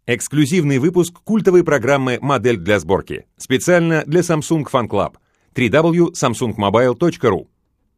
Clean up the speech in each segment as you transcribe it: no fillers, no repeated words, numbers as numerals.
Эксклюзивный выпуск культовой программы «Модель для сборки». Специально для Samsung Fan Club. www.samsungmobile.ru.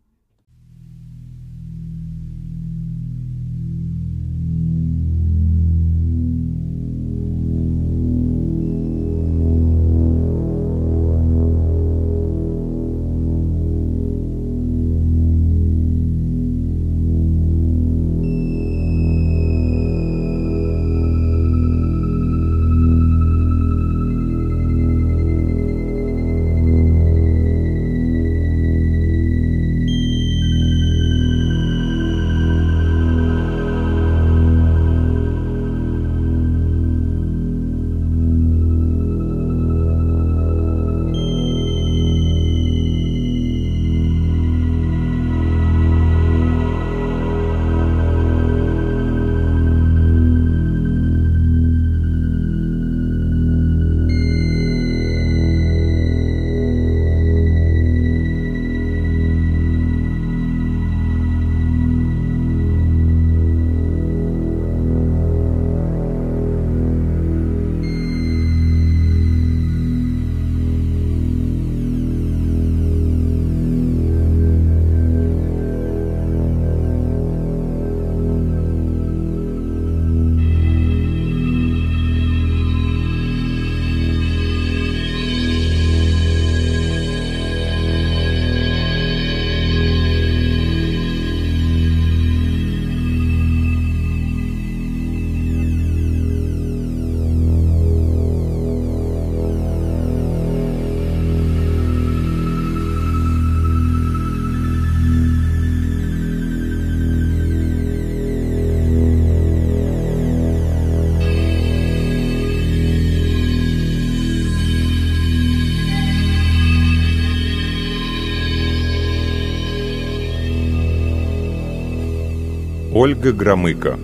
Ольга Громыко.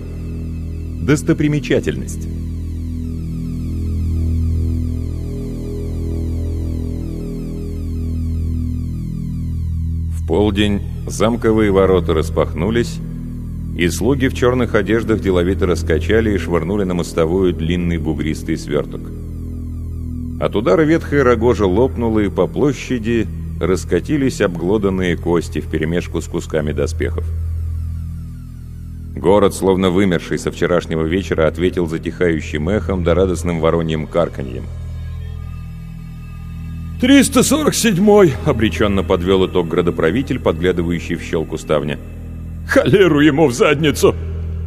Достопримечательность. В полдень замковые ворота распахнулись, и слуги в черных одеждах деловито раскачали и швырнули на мостовую длинный бугристый сверток. От удара ветхая рогожа лопнула, и по площади раскатились обглоданные кости вперемешку с кусками доспехов. Город, словно вымерший со вчерашнего вечера, ответил затихающим эхом да радостным вороньим карканьем. 347-й! — обреченно подвел итог градоправитель, подглядывающий в щелку ставня. Холеру ему в задницу!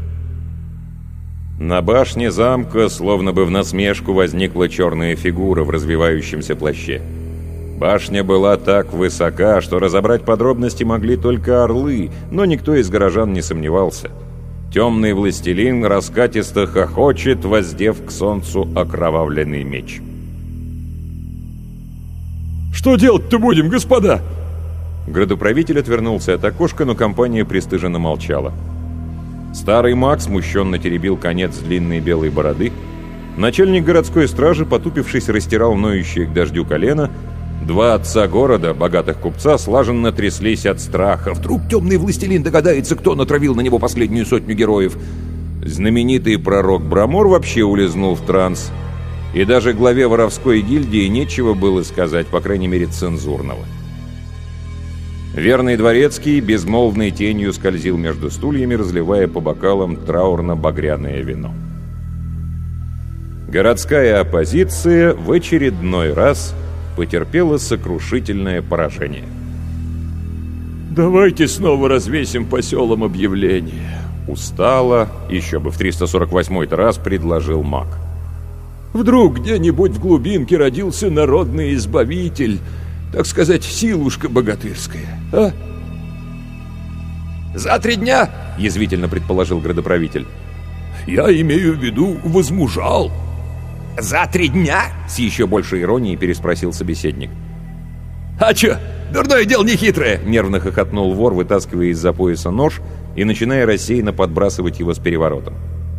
На башне замка, словно бы в насмешку, возникла черная фигура в развивающемся плаще. Башня была так высока, что разобрать подробности могли только орлы, но никто из горожан не сомневался. Темный властелин раскатисто хохочет, воздев к солнцу окровавленный меч. «Что делать-то будем, господа?» Градоправитель отвернулся от окошка, но компания пристыженно молчала. Старый маг смущенно теребил конец длинной белой бороды. Начальник городской стражи, потупившись, растирал ноющие к дождю колено. Два отца города, богатых купца, слаженно тряслись от страха. Вдруг темный властелин догадается, кто натравил на него последнюю сотню героев. Знаменитый пророк Брамор вообще улизнул в транс. И даже главе воровской гильдии нечего было сказать, по крайней мере, цензурного. Верный дворецкий безмолвной тенью скользил между стульями, разливая по бокалам траурно-багряное вино. Городская оппозиция в очередной раз потерпела сокрушительное поражение. «Давайте снова развесим по селам объявление», — устало, еще бы в 348-й раз предложил маг. «Вдруг где-нибудь в глубинке родился народный избавитель, так сказать, силушка богатырская, а?» «За 3 дня!» — язвительно предположил градоправитель. «Я имею в виду, возмужал». «За 3 дня?» — с еще большей иронией переспросил собеседник. «А чё, дурное дело не хитрое!» — нервно хохотнул вор, вытаскивая из-за пояса нож и начиная рассеянно подбрасывать его с переворотом.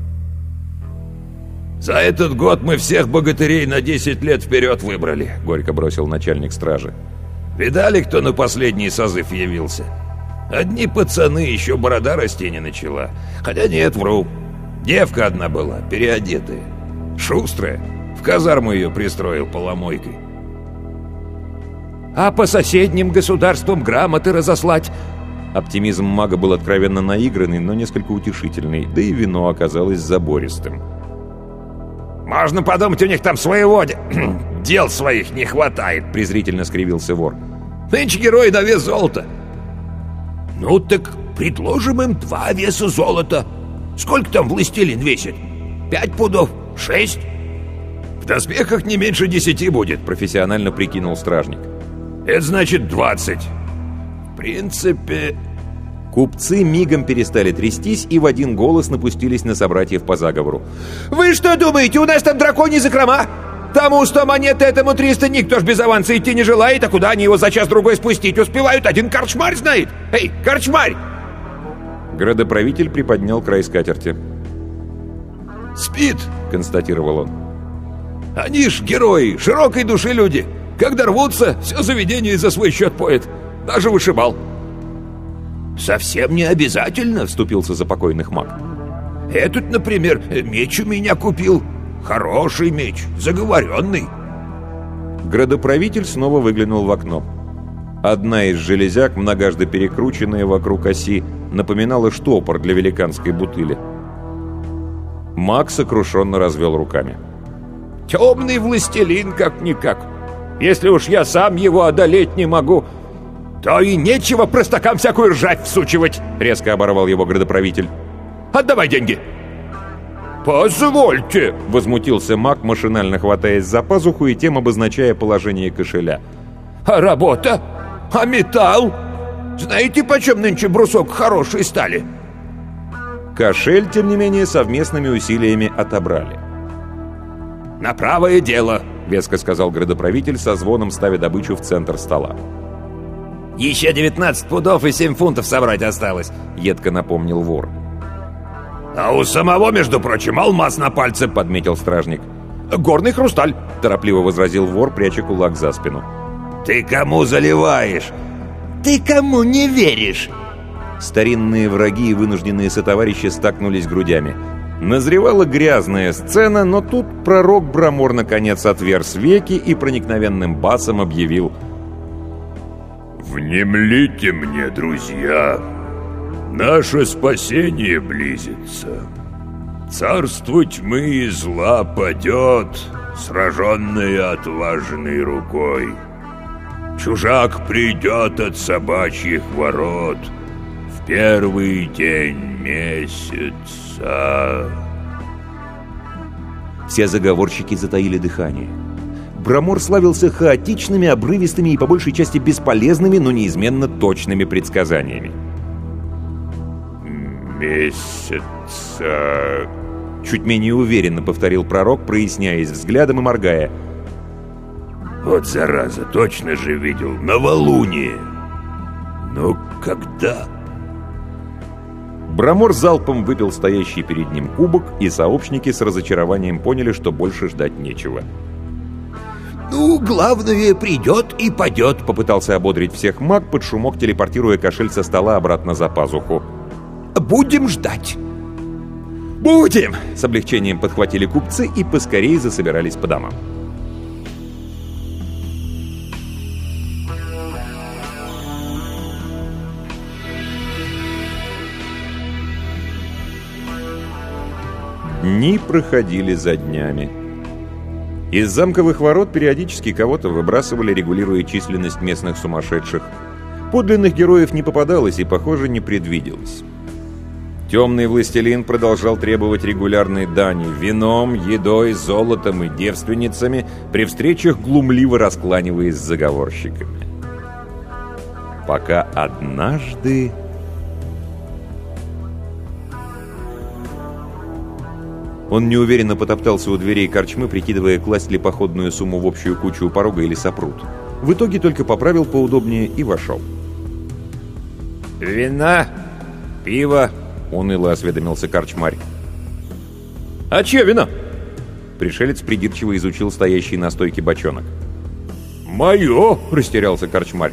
«За этот год мы всех богатырей на 10 лет вперед выбрали», — горько бросил начальник стражи. «Видали, кто на последний созыв явился? Одни пацаны, еще борода расти не начала. Хотя нет, вру. Девка одна была, переодетая. Шустрая. В казарму ее пристроил поломойкой. А по соседним государствам грамоты разослать? Оптимизм мага был откровенно наигранный, но несколько утешительный, да и вино оказалось забористым. «Можно подумать, у них там своего дел своих не хватает», — презрительно скривился вор. «Нынче герои на вес золота». «Ну так предложим им 2 веса золота. Сколько там властелин весит? 5 пудов? 6? «В доспехах не меньше 10 будет», — профессионально прикинул стражник. «Это значит 20. В принципе...» Купцы мигом перестали трястись и в один голос напустились на собратьев по заговору. «Вы что думаете, у нас там драконьи закрома? Тому 100 монет, этому 300, никто ж без аванса идти не желает, а куда они его за час-другой спустить успевают, один корчмарь знает! Эй, корчмарь!» Градоправитель приподнял край скатерти. «Спит», — констатировал он. «Они ж герои, широкой души люди. Когда рвутся, все заведение за свой счет поет. Даже вышибал». «Совсем не обязательно», — вступился за покойных маг. «Этот, например, меч у меня купил. Хороший меч, заговоренный». Градоправитель снова выглянул в окно. Одна из железяк, многожды перекрученная вокруг оси, напоминала штопор для великанской бутыли. Маг сокрушенно развел руками. «Темный властелин как-никак. Если уж я сам его одолеть не могу, то и нечего простакам всякую ржать всучивать», — резко оборвал его градоправитель. «Отдавай деньги». «Позвольте», — возмутился маг, машинально хватаясь за пазуху и тем обозначая положение кошеля. «А работа? А металл? Знаете, почем нынче брусок хороший стали?» Кошель, тем не менее, совместными усилиями отобрали. «На правое дело», — веско сказал градоправитель, со звоном ставя добычу в центр стола. «Еще 19 пудов и 7 фунтов собрать осталось», — едко напомнил вор. «А у самого, между прочим, алмаз на пальце», — подметил стражник. «Горный хрусталь», — торопливо возразил вор, пряча кулак за спину. «Ты кому заливаешь?» «Ты кому не веришь?» Старинные враги и вынужденные сотоварищи стакнулись грудями. Назревала грязная сцена, но тут пророк Брамор наконец отверз веки и проникновенным басом объявил: «Внемлите мне, друзья, наше спасение близится. Царство тьмы и зла падет, сраженное отважной рукой. Чужак придет от собачьих ворот в первый день месяца». Все заговорщики затаили дыхание. Брамор славился хаотичными, обрывистыми и по большей части бесполезными, но неизменно точными предсказаниями. «Месяца...» Чуть менее уверенно повторил пророк, проясняясь взглядом и моргая. «Вот зараза, точно же видел, новолуние. Но когда?» Брамор залпом выпил стоящий перед ним кубок, и сообщники с разочарованием поняли, что больше ждать нечего. «Ну, главное, придет и падет», — попытался ободрить всех маг, под шумок телепортируя кошель со стола обратно за пазуху. «Будем ждать». «Будем!» — с облегчением подхватили купцы и поскорее засобирались по домам. Дни проходили за днями. Из замковых ворот периодически кого-то выбрасывали, регулируя численность местных сумасшедших. Подлинных героев не попадалось и, похоже, не предвиделось. Темный властелин продолжал требовать регулярной дани вином, едой, золотом и девственницами, при встречах глумливо раскланиваясь с заговорщиками. Пока однажды... Он неуверенно потоптался у дверей корчмы, прикидывая, класть ли походную сумму в общую кучу у порога или сопрут. В итоге только поправил поудобнее и вошел. «Вина? Пиво?» — уныло осведомился корчмарь. «А чье вино?» Пришелец придирчиво изучил стоящий на стойке бочонок. «Мое!» — растерялся корчмарь.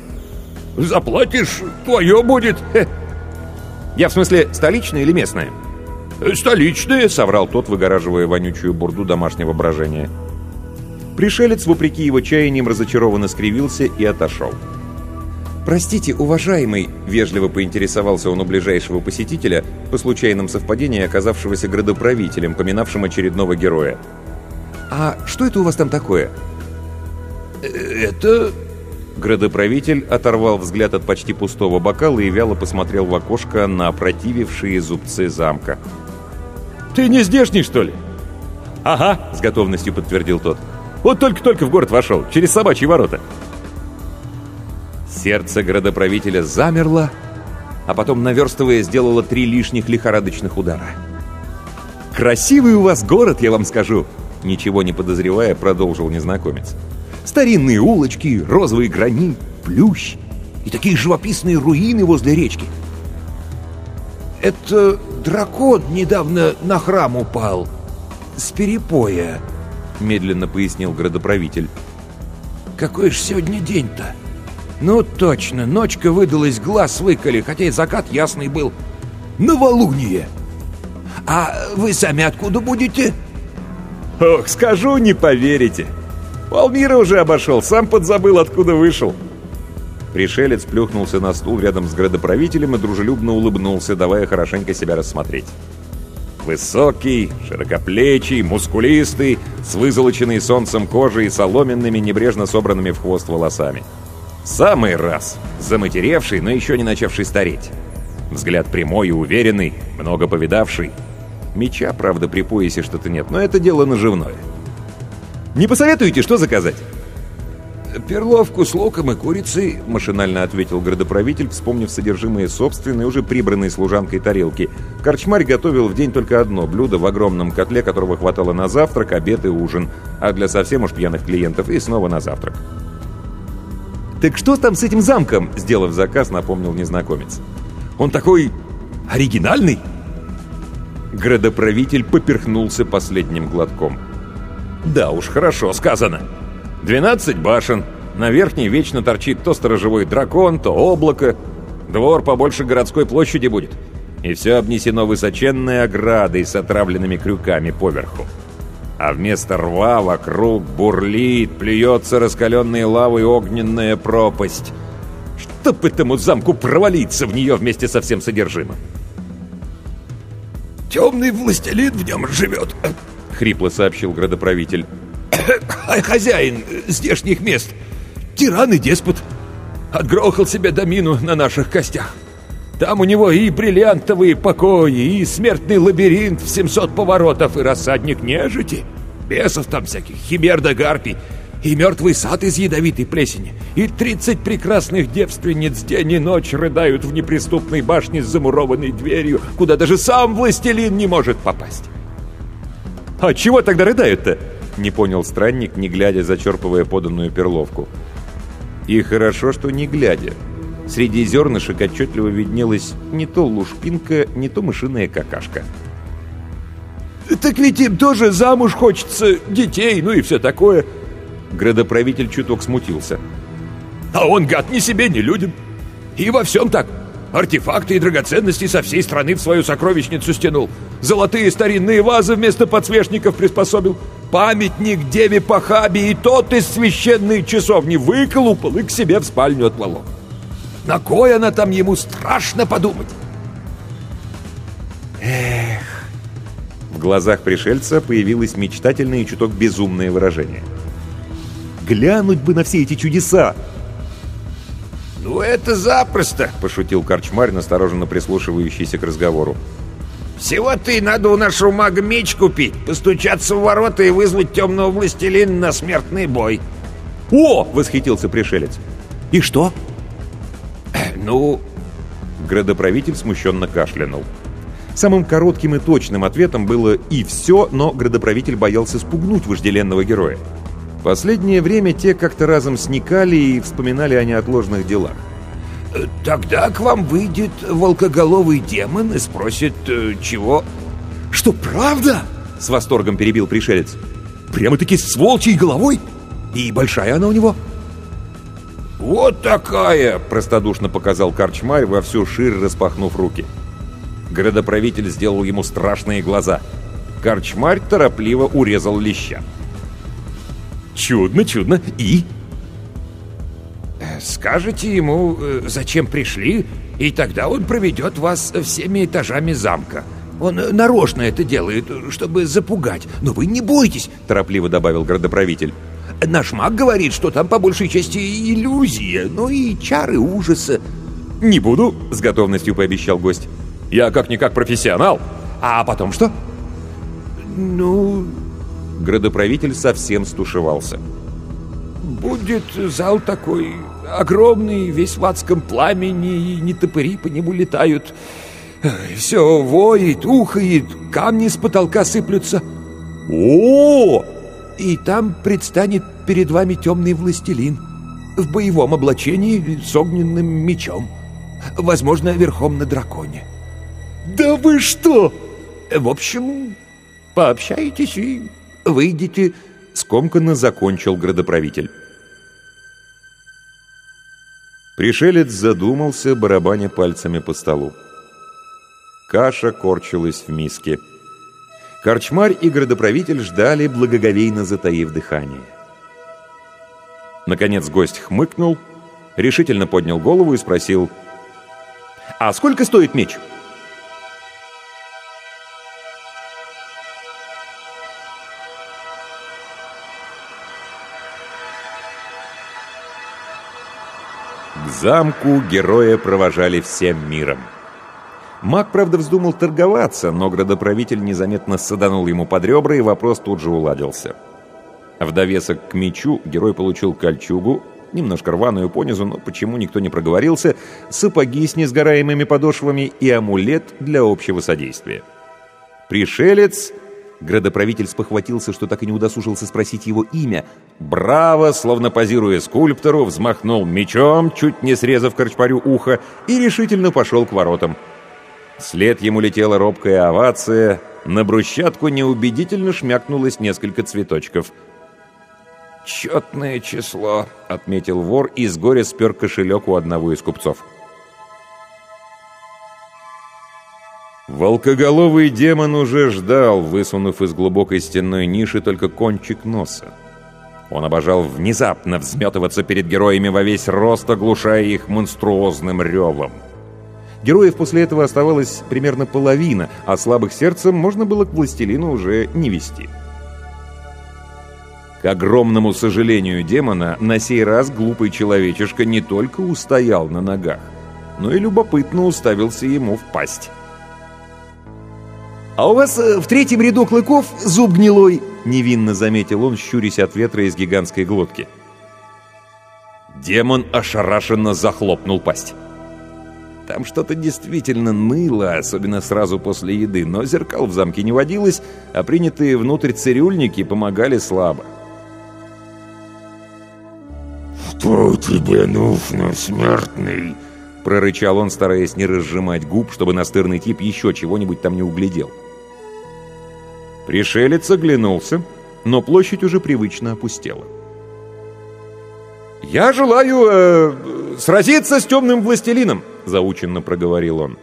«Заплатишь, твое будет!» «Я в смысле столичное или местное?» «Столичные», — соврал тот, выгораживая вонючую бурду домашнего брожения. Пришелец, вопреки его чаяниям, разочарованно скривился и отошел. «Простите, уважаемый», — вежливо поинтересовался он у ближайшего посетителя, по случайным совпадениям оказавшегося градоправителем, поминавшим очередного героя. «А что это у вас там такое?» «Это...» Градоправитель оторвал взгляд от почти пустого бокала и вяло посмотрел в окошко на опротивившие зубцы замка. «Ты не здешний, что ли?» «Ага», — с готовностью подтвердил тот. «Вот только-только в город вошел, через собачьи ворота». Сердце градоправителя замерло, а потом, наверстывая, сделало 3 лишних лихорадочных удара. «Красивый у вас город, я вам скажу!» Ничего не подозревая, продолжил незнакомец. «Старинные улочки, розовый гранит, плющ и такие живописные руины возле речки». «Это дракон недавно на храм упал. С перепоя», — медленно пояснил градоправитель. «Какой ж сегодня день-то? Ну точно, ночка выдалась, глаз выколи, хотя и закат ясный был. Новолуние! А вы сами откуда будете?» «Ох, скажу, не поверите. Полмира уже обошел, сам подзабыл, откуда вышел». Пришелец плюхнулся на стул рядом с градоправителем и дружелюбно улыбнулся, давая хорошенько себя рассмотреть. Высокий, широкоплечий, мускулистый, с вызолоченной солнцем кожей и соломенными, небрежно собранными в хвост волосами. Самый раз, заматеревший, но еще не начавший стареть. Взгляд прямой и уверенный, много повидавший. Меча, правда, при поясе что-то нет, но это дело наживное. «Не посоветуете, что заказать?» «Перловку с луком и курицей», — машинально ответил градоправитель, вспомнив содержимое собственной, уже прибранной служанкой тарелки. Корчмарь готовил в день только одно блюдо в огромном котле, которого хватало на завтрак, обед и ужин, а для совсем уж пьяных клиентов и снова на завтрак. «Так что там с этим замком?» — сделав заказ, напомнил незнакомец. «Он такой оригинальный!» Градоправитель поперхнулся последним глотком. «Да уж, хорошо сказано. 12 башен, на верхней вечно торчит то сторожевой дракон, то облако. Двор побольше городской площади будет. И все обнесено высоченной оградой с отравленными крюками поверху. А вместо рва вокруг бурлит, плюется раскаленной лавой огненная пропасть. Чтоб этому замку провалиться в нее вместе со всем содержимым!» «Темный властелин в нем живет», — хрипло сообщил градоправитель. «Хозяин здешних мест. Тиран и деспот. Отгрохал себе домину на наших костях. Там у него и бриллиантовые покои, и смертный лабиринт в 700 поворотов, и рассадник нежити, бесов там всяких, химер да гарпий, и мертвый сад из ядовитой плесени, и 30 прекрасных девственниц день и ночь рыдают в неприступной башне с замурованной дверью, куда даже сам властелин не может попасть». «А чего тогда рыдают-то?» — не понял странник, не глядя, зачерпывая поданную перловку. И хорошо, что не глядя. Среди зернышек отчетливо виднелась не то лушпинка, не то мышиная какашка. «Так ведь им тоже замуж хочется, детей, ну и все такое». Градоправитель чуток смутился. «А он, гад, ни себе, ни людям. И во всем так. Артефакты и драгоценности со всей страны в свою сокровищницу стянул. Золотые старинные вазы вместо подсвечников приспособил. Памятник деве Пахабе и тот из священной часовни выколупал и к себе в спальню отволок. На кой она там ему, страшно подумать». Эх. В глазах пришельца появилось мечтательное и чуток безумное выражение. «Глянуть бы на все эти чудеса!» «Ну это запросто», — пошутил корчмарь, настороженно прислушивающийся к разговору. «Всего-то и надо у нашего мага меч купить, постучаться в ворота и вызвать темного властелина на смертный бой». «О!» — восхитился пришелец. «И что?» «Ну...» Градоправитель смущенно кашлянул. Самым коротким и точным ответом было «и все», но градоправитель боялся спугнуть вожделенного героя. Последнее время те как-то разом сникали и вспоминали о неотложных делах. «Тогда к вам выйдет волкоголовый демон и спросит, чего...» «Что, правда?» — с восторгом перебил пришелец. «Прямо-таки с волчьей головой? И большая она у него?» «Вот такая!» — простодушно показал корчмарь, во всю ширь распахнув руки. Градоправитель сделал ему страшные глаза. Корчмарь торопливо урезал леща. Чудно, чудно. И? Скажете ему, зачем пришли, и тогда он проведет вас всеми этажами замка. Он нарочно это делает, чтобы запугать. Но вы не бойтесь, торопливо добавил градоправитель. Наш маг говорит, что там по большей части иллюзия, но и чары ужаса. Не буду, с готовностью пообещал гость. Я как-никак профессионал. А потом что? Ну... Градоправитель совсем стушевался. Будет зал такой огромный, весь в адском пламени, и нетопыри по нему летают. Все воет, ухает, камни с потолка сыплются. О! И там предстанет перед вами темный властелин в боевом облачении с огненным мечом. Возможно, верхом на драконе. Да вы что? В общем, пообщаетесь и выйдете. Скомканно закончил градоправитель. Пришелец задумался, барабаня пальцами по столу. Каша корчилась в миске. Корчмарь и градоправитель ждали, благоговейно затаив дыхание. Наконец гость хмыкнул, решительно поднял голову и спросил: «А сколько стоит меч?» К замку героя провожали всем миром. Маг, правда, вздумал торговаться, но градоправитель незаметно саданул ему под ребра, и вопрос тут же уладился. В довесок к мечу герой получил кольчугу, немножко рваную понизу, но почему никто не проговорился, сапоги с несгораемыми подошвами и амулет для общего содействия. Пришелец... Градоправитель спохватился, что так и не удосужился спросить его имя. Браво, словно позируя скульптору, взмахнул мечом, чуть не срезав корчмарю ухо, и решительно пошел к воротам. Вслед ему летела робкая овация, на брусчатку неубедительно шмякнулось несколько цветочков. «Четное число», — отметил вор и с горя спер кошелек у одного из купцов. Волкоголовый демон уже ждал, высунув из глубокой стенной ниши только кончик носа. Он обожал внезапно взметываться перед героями во весь рост, оглушая их монструозным ревом. Героев после этого оставалось примерно половина, а слабых сердцем можно было к властелину уже не вести. К огромному сожалению демона, на сей раз глупый человечишка не только устоял на ногах, но и любопытно уставился ему в пасть. «А у вас в третьем ряду клыков зуб гнилой», — невинно заметил он, щурясь от ветра из гигантской глотки. Демон ошарашенно захлопнул пасть. Там что-то действительно ныло, особенно сразу после еды, но зеркал в замке не водилось, а принятые внутрь цирюльники помогали слабо. «Что тебе нужно, смертный?» — прорычал он, стараясь не разжимать губ, чтобы настырный тип еще чего-нибудь там не углядел. Пришелец оглянулся, но площадь уже привычно опустела. «Я желаю сразиться с темным властелином», — заученно проговорил он.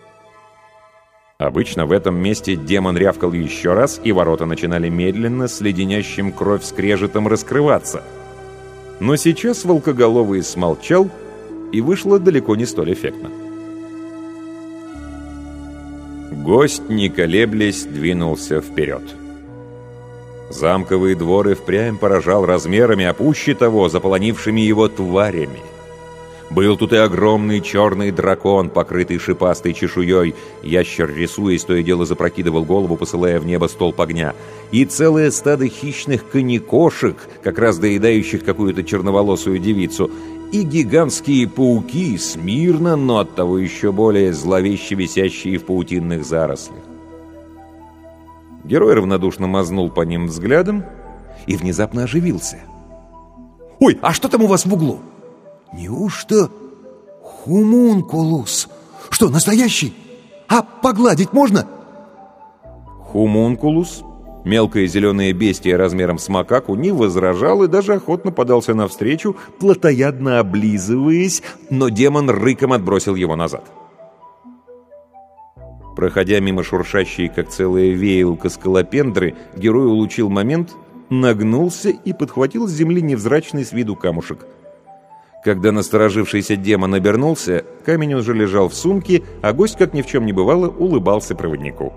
Обычно в этом месте демон рявкал еще раз, и ворота начинали медленно, с леденящим кровь скрежетом раскрываться. Но сейчас волкоголовый смолчал, и вышло далеко не столь эффектно. Гость, не колеблясь, двинулся вперед. Замковые дворы впрямь поражал размерами, а пуще того, заполонившими его тварями. Был тут и огромный черный дракон, покрытый шипастой чешуей. Ящер, рисуясь, то и дело запрокидывал голову, посылая в небо столб огня. И целое стадо хищных конекошек, как раз доедающих какую-то черноволосую девицу. И гигантские пауки, смирно, но оттого еще более зловеще висящие в паутинных зарослях. Герой равнодушно мазнул по ним взглядом и внезапно оживился. «Ой, а что там у вас в углу?» «Неужто хумункулус? Что, настоящий? А погладить можно?» Хумункулус, мелкое зеленое бестие размером с макаку, не возражал и даже охотно подался навстречу, плотоядно облизываясь, но демон рыком отбросил его назад. Проходя мимо шуршащей, как целая веялка, скалопендры, герой улучил момент, нагнулся и подхватил с земли невзрачный с виду камушек. Когда насторожившийся демон обернулся, камень уже лежал в сумке, а гость, как ни в чем не бывало, улыбался проводнику.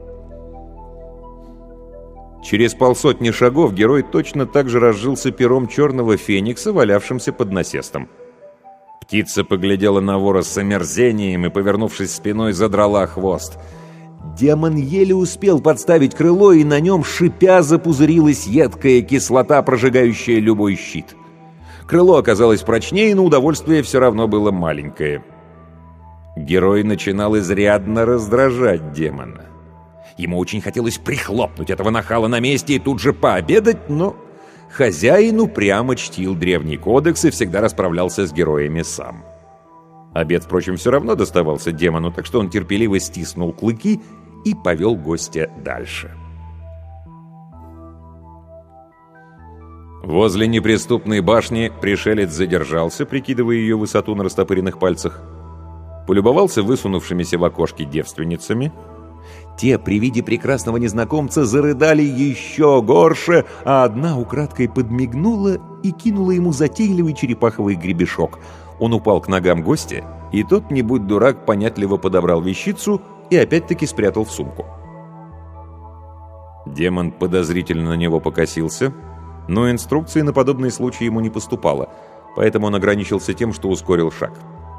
Через 50 шагов герой точно так же разжился пером черного феникса, валявшимся под насестом. Птица поглядела на вора с омерзением и, повернувшись спиной, задрала хвост. Демон еле успел подставить крыло, и на нем, шипя, запузырилась едкая кислота, прожигающая любой щит. Крыло оказалось прочнее, но удовольствие все равно было маленькое. Герой начинал изрядно раздражать демона. Ему очень хотелось прихлопнуть этого нахала на месте и тут же пообедать, но хозяин упрямо чтил древний кодекс и всегда расправлялся с героями сам. Обед, впрочем, все равно доставался демону, так что он терпеливо стиснул клыки и повел гостя дальше. Возле неприступной башни пришелец задержался, прикидывая ее высоту на растопыренных пальцах, полюбовался высунувшимися в окошке девственницами. Те при виде прекрасного незнакомца зарыдали еще горше, а одна украдкой подмигнула и кинула ему затейливый черепаховый гребешок. Он упал к ногам гостя, и тот, не будь дурак, понятливо подобрал вещицу и опять-таки спрятал в сумку. Демон подозрительно на него покосился, но инструкции на подобный случай ему не поступало, поэтому он ограничился тем, что ускорил шаг.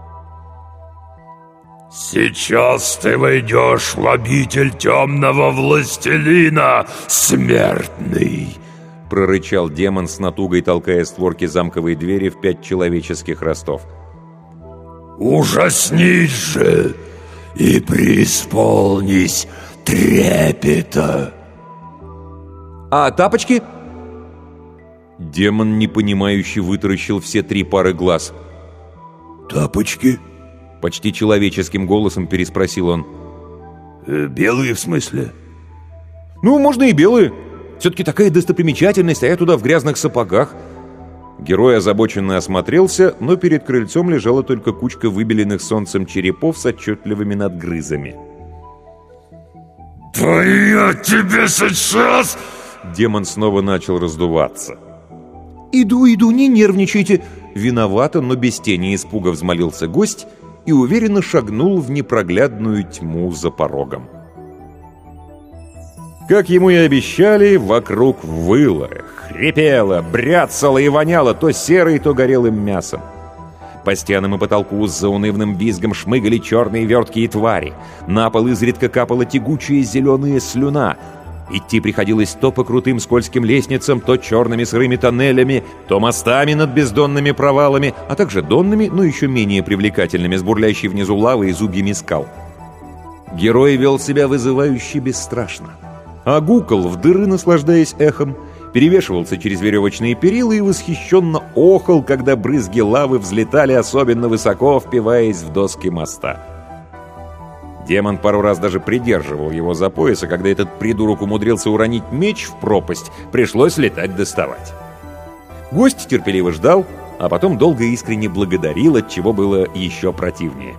«Сейчас ты войдешь в обитель темного властелина, смертный!» — прорычал демон с натугой, толкая створки замковой двери в 5 человеческих ростов. «Ужаснись же и преисполнись трепета!» «А тапочки?» Демон, непонимающе, вытаращил все 3 пары глаз. «Тапочки?» — почти человеческим голосом переспросил он. «Белые, в смысле?» «Ну, можно и белые. Все-таки такая достопримечательность, а я туда в грязных сапогах». Герой озабоченно осмотрелся, но перед крыльцом лежала только кучка выбеленных солнцем черепов с отчетливыми надгрызами. «Да я тебе сейчас...» Демон снова начал раздуваться. «Иду, не нервничайте!» Виновато, но без тени испуга взмолился гость и уверенно шагнул в непроглядную тьму за порогом. Как ему и обещали, вокруг выло, хрипело, бряцало и воняло то серой, то горелым мясом. По стенам и потолку с заунывным визгом шмыгали черные верткие твари. На пол изредка капала тягучая зеленая слюна. Идти приходилось то по крутым скользким лестницам, то черными сырыми тоннелями, то мостами над бездонными провалами, а также донными, но еще менее привлекательными, с бурлящей внизу лавой и зубьями скал. Герой вел себя вызывающе бесстрашно. Огукал в дыры, наслаждаясь эхом, перевешивался через веревочные перила и восхищенно охал, когда брызги лавы взлетали особенно высоко, впиваясь в доски моста. Демон пару раз даже придерживал его за пояс, а когда этот придурок умудрился уронить меч в пропасть, пришлось летать доставать. Гость терпеливо ждал, а потом долго и искренне благодарил, отчего было еще противнее.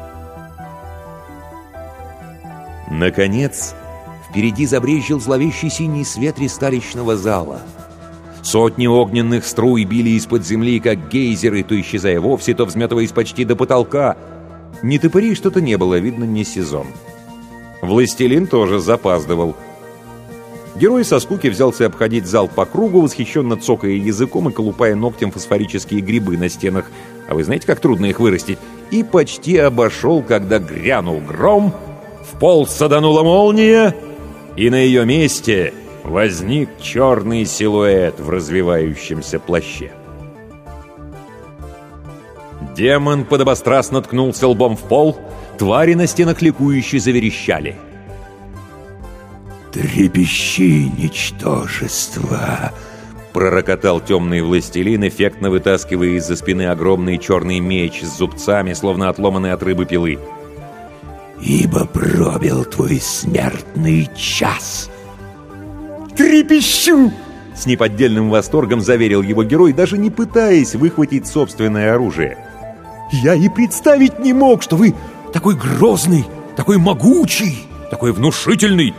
Наконец, впереди забрезжил зловещий синий свет ристалищного зала. Сотни огненных струй били из-под земли, как гейзеры, то исчезая вовсе, то взметываясь почти до потолка. Нетопырей что-то не было, видно, не сезон. Властелин тоже запаздывал. Герой со скуки взялся обходить зал по кругу, восхищенно цокая языком и колупая ногтем фосфорические грибы на стенах. А вы знаете, как трудно их вырастить? И почти обошел, когда грянул гром, в пол саданула молния, и на ее месте возник черный силуэт в развивающемся плаще. Демон подобострастно ткнулся лбом в пол, твари на стенах ликующе заверещали. «Трепещи, ничтожество!» — пророкотал темный властелин, эффектно вытаскивая из-за спины огромный черный меч с зубцами, словно отломанный от рыбы пилы. «Ибо пробил твой смертный час!» «Трепещу!» — с неподдельным восторгом заверил его герой, даже не пытаясь выхватить собственное оружие. «Я и представить не мог, что вы такой грозный такой могучий, такой внушительный!»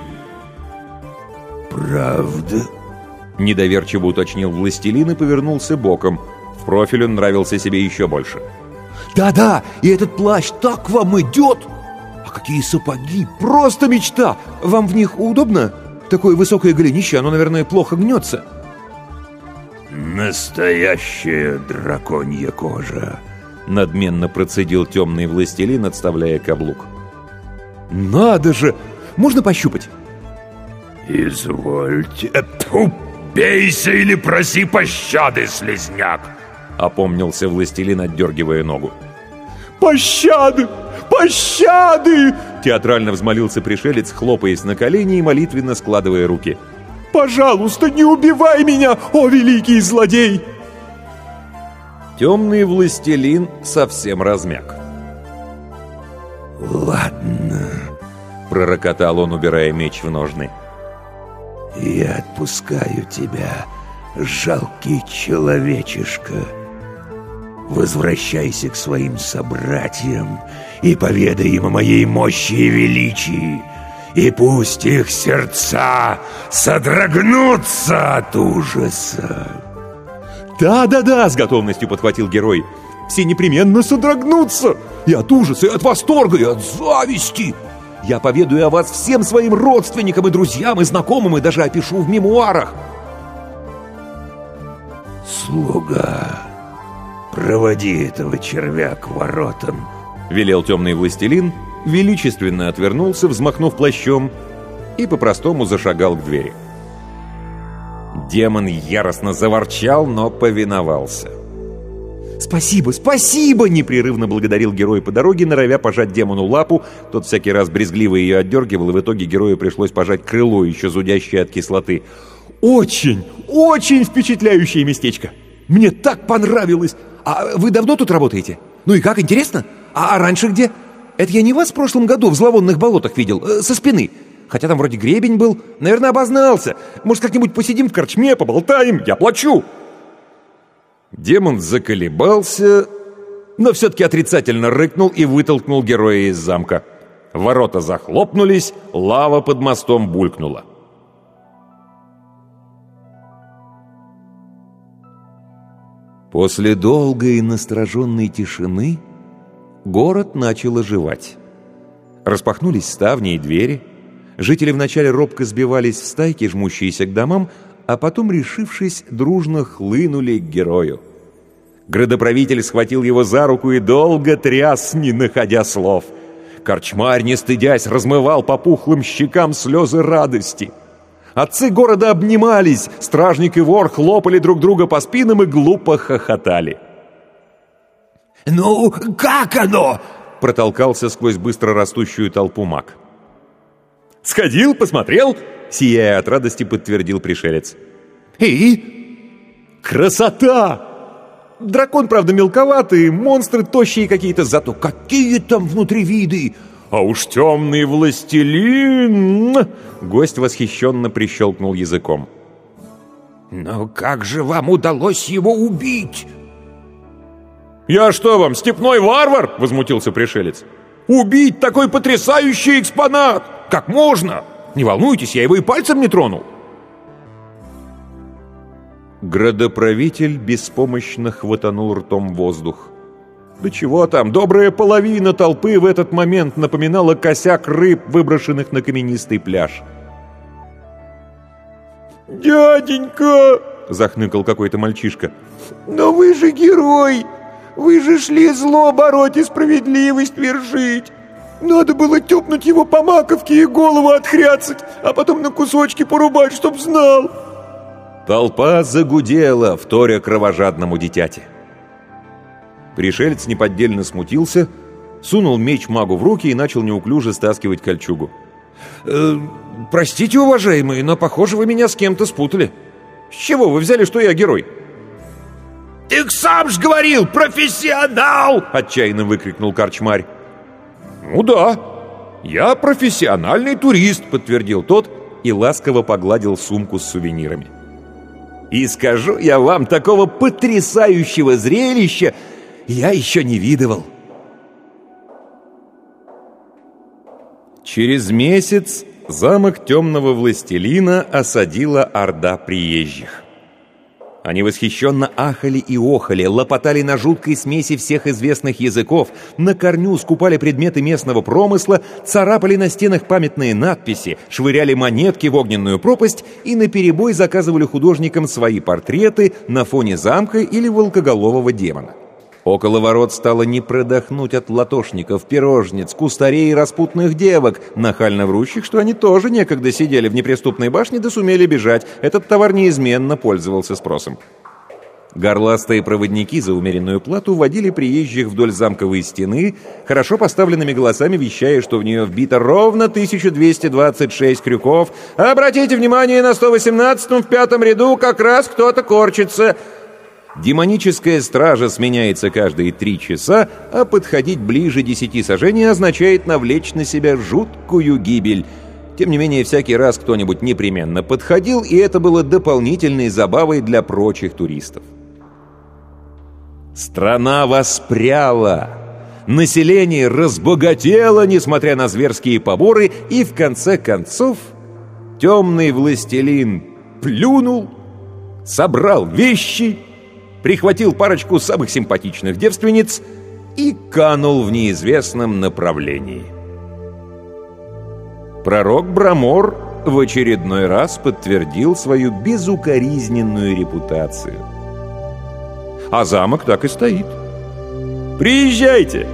«Правда?» — недоверчиво уточнил властелин и повернулся боком. В профиль он нравился себе еще больше. «Да-да, и этот плащ так вам идет! А какие сапоги! Просто мечта! Вам в них удобно? Такое высокое голенище, оно, наверное, плохо гнется». «Настоящая драконья кожа», — надменно процедил темный властелин, отставляя каблук. «Надо же! Можно пощупать?» «Извольте. Бейся или проси пощады, слизняк!» — опомнился властелин, отдергивая ногу. «Пощады! Пощады!» — театрально взмолился пришелец, хлопаясь на колени и молитвенно складывая руки. «Пожалуйста, не убивай меня, о великий злодей!» Темный властелин совсем размяк. «Ладно», — пророкотал он, убирая меч в ножны. «Я отпускаю тебя, жалкий человечишка. Возвращайся к своим собратьям и поведай им о моей мощи и величии, и пусть их сердца содрогнутся от ужаса». «Да-да-да!» — с готовностью подхватил герой. «Все непременно содрогнутся! И от ужаса, и от восторга, и от зависти! Я поведаю о вас всем своим родственникам и друзьям, и знакомым, и даже опишу в мемуарах!» «Слуга, проводи этого червя к воротам», — велел темный властелин, величественно отвернулся, взмахнув плащом, и по-простому зашагал к двери. Демон яростно заворчал, но повиновался. «Спасибо, спасибо!» — непрерывно благодарил герой по дороге, норовя пожать демону лапу. Тот всякий раз брезгливо ее отдергивал, и в итоге герою пришлось пожать крыло, еще зудящее от кислоты. «Очень, очень впечатляющее местечко! Мне так понравилось! А вы давно тут работаете? Ну и как, интересно? А раньше где? Это я не вас в прошлом году в зловонных болотах видел, со спины. Хотя там вроде гребень был. Наверное, обознался. Может, как-нибудь посидим в корчме, поболтаем? Я плачу!» Демон заколебался, но все-таки отрицательно рыкнул и вытолкнул героя из замка. Ворота захлопнулись, лава под мостом булькнула. После долгой настороженной тишины город начал оживать. Распахнулись ставни и двери. Жители вначале робко сбивались в стайки, жмущиеся к домам, а потом, решившись, дружно хлынули к герою. Градоправитель схватил его за руку и долго тряс, не находя слов. Корчмарь, не стыдясь, размывал по пухлым щекам слезы радости. Отцы города обнимались, стражник и вор хлопали друг друга по спинам и глупо хохотали. «Ну, как оно?» — протолкался сквозь быстро растущую толпу маг. «Сходил, посмотрел», — сияя от радости, подтвердил пришелец. «И? Красота! Дракон, правда, мелковатый, монстры тощие какие-то, зато какие там внутри виды! А уж темный властелин!» Гость восхищенно прищелкнул языком. «Но как же вам удалось его убить?» «Я что вам, степной варвар?» — возмутился пришелец. «Убить такой потрясающий экспонат! Как можно? Не волнуйтесь, я его и пальцем не тронул!» Градоправитель беспомощно хватанул ртом воздух. Да чего там, добрая половина толпы в этот момент напоминала косяк рыб, выброшенных на каменистый пляж. «Дяденька!» — захныкал какой-то мальчишка. «Но вы же герой! Вы же шли зло бороть и справедливость вершить! Надо было тёпнуть его по маковке и голову отхряцать, а потом на кусочки порубать, чтоб знал!» Толпа загудела, вторя кровожадному дитяти. Пришелец неподдельно смутился, сунул меч магу в руки и начал неуклюже стаскивать кольчугу. «Простите, уважаемые, но, похоже, вы меня с кем-то спутали. С чего вы взяли, что я герой?» «Ты сам ж говорил, профессионал!» — отчаянно выкрикнул корчмарь. «Ну да, я профессиональный турист», — подтвердил тот и ласково погладил сумку с сувенирами. «И скажу я вам, такого потрясающего зрелища я еще не видывал». Через месяц замок темного властелина осадила орда приезжих. Они восхищенно ахали и охали, лопотали на жуткой смеси всех известных языков, на корню скупали предметы местного промысла, царапали на стенах памятные надписи, швыряли монетки в огненную пропасть и наперебой заказывали художникам свои портреты на фоне замка или волкоголового демона. Около ворот стало не продохнуть от латошников, пирожниц, кустарей и распутных девок, нахально врущих, что они тоже некогда сидели в неприступной башне да сумели бежать. Этот товар неизменно пользовался спросом. Горластые проводники за умеренную плату водили приезжих вдоль замковой стены, хорошо поставленными голосами вещая, что в нее вбито ровно 1226 крюков. «Обратите внимание, на 118-м в 5-м ряду как раз кто-то корчится». Демоническая стража сменяется каждые 3 часа, а подходить ближе 10 сажений означает навлечь на себя жуткую гибель. Тем не менее, всякий раз кто-нибудь непременно подходил, и это было дополнительной забавой для прочих туристов. Страна воспряла, население разбогатело, несмотря на зверские поборы, и в конце концов темный властелин плюнул, собрал вещи, прихватил парочку самых симпатичных девственниц и канул в неизвестном направлении. Пророк Брамор в очередной раз подтвердил свою безукоризненную репутацию. А замок так и стоит. Приезжайте!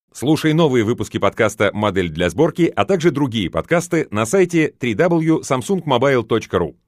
Слушай новые выпуски подкаста «Модель для сборки», а также другие подкасты на сайте www.samsungmobile.ru.